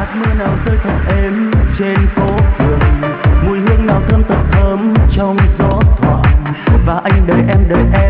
hạt mưa nào rơi thật êm trên phố phường, mùi hương nào thơm thật thơm trong gió thoảng, và anh đợi em